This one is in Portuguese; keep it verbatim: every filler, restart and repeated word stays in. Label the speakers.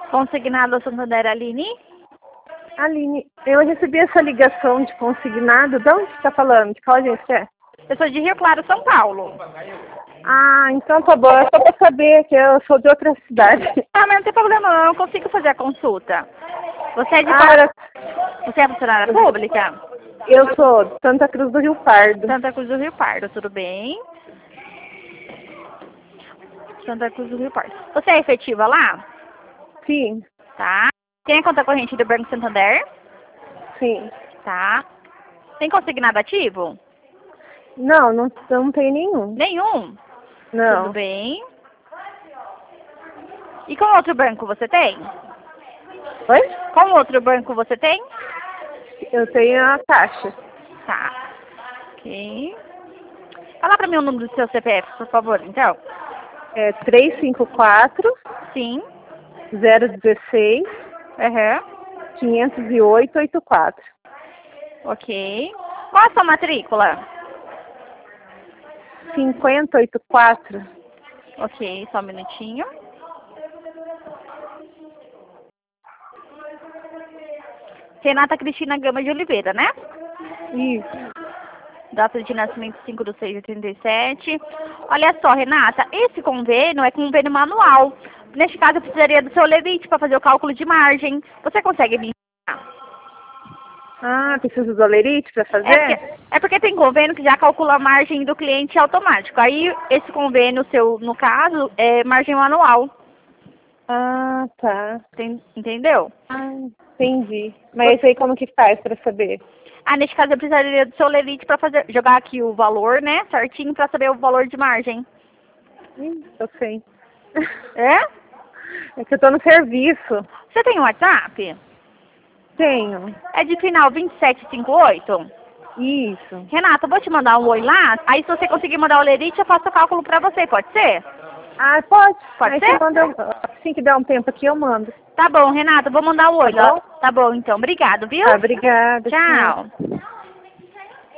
Speaker 1: Consignado Santander, Aline?
Speaker 2: Aline, eu recebi essa ligação de consignado. De onde você está falando? De qual agência é?
Speaker 1: Eu sou de Rio Claro, São Paulo.
Speaker 2: Ah, então tá bom. É só para saber que eu sou de outra cidade.
Speaker 1: Ah, mas não tem problema, não. Eu consigo fazer a consulta. Você é de
Speaker 2: Ah,
Speaker 1: qual?
Speaker 2: era...
Speaker 1: Você é funcionária pública?
Speaker 2: Eu sou de Santa Cruz do Rio Pardo.
Speaker 1: Santa Cruz do Rio Pardo, tudo bem? Santa Cruz do Rio Pardo. Você é efetiva lá?
Speaker 2: Sim,
Speaker 1: Tá. Tem a conta corrente do Banco Santander?
Speaker 2: sim.
Speaker 1: Tá. Tem consignado ativo?
Speaker 2: Não, não, não tem nenhum.
Speaker 1: Nenhum?
Speaker 2: Não.
Speaker 1: Tudo bem. E qual outro banco você tem?
Speaker 2: Oi?
Speaker 1: Qual outro banco você tem?
Speaker 2: Eu tenho a taxa.
Speaker 1: Tá. Ok. Fala pra mim o número do seu C P F, por favor, então.
Speaker 2: É três cinco quatro,
Speaker 1: Sim.
Speaker 2: zero um seis,
Speaker 1: Aham.
Speaker 2: quinhentos e oito, oitenta e quatro.
Speaker 1: Ok. Qual a sua matrícula?
Speaker 2: cinquenta e oitenta e quatro.
Speaker 1: Ok, só um minutinho. Renata Cristina Gama de Oliveira, né?
Speaker 2: Isso.
Speaker 1: Data de nascimento cinco de seis de oitenta e sete. Olha só, Renata, esse convênio é convênio manual. Neste caso, eu precisaria do seu limite para fazer o cálculo de margem. Você consegue me ensinar?
Speaker 2: Ah, precisa do olerite para fazer?
Speaker 1: É porque, é porque tem convênio que já calcula a margem do cliente automático. Aí, esse convênio seu, no caso, é margem manual.
Speaker 2: Ah, tá.
Speaker 1: Tem- Entendeu?
Speaker 2: Ah, entendi. Mas isso aí como que faz para saber?
Speaker 1: Ah, neste caso, eu precisaria do seu limite para fazer, jogar aqui o valor, né, certinho, para saber o valor de margem.
Speaker 2: Ih, eu sei.
Speaker 1: É?
Speaker 2: É que eu tô no serviço.
Speaker 1: Você tem um WhatsApp?
Speaker 2: Tenho.
Speaker 1: É de final vinte e sete cinquenta e oito?
Speaker 2: Isso.
Speaker 1: Renata, eu vou te mandar um oi lá. Aí, se você conseguir mandar o lerite, eu faço o cálculo pra você. Pode ser?
Speaker 2: Ah, pode.
Speaker 1: Pode
Speaker 2: Aí
Speaker 1: ser?
Speaker 2: você manda, assim que der um tempo aqui, eu mando.
Speaker 1: Tá bom, Renata. Eu vou mandar o oi
Speaker 2: Tá
Speaker 1: lá.
Speaker 2: bom?
Speaker 1: Tá bom, então. Obrigado, viu?
Speaker 2: Tá, obrigada.
Speaker 1: Tchau.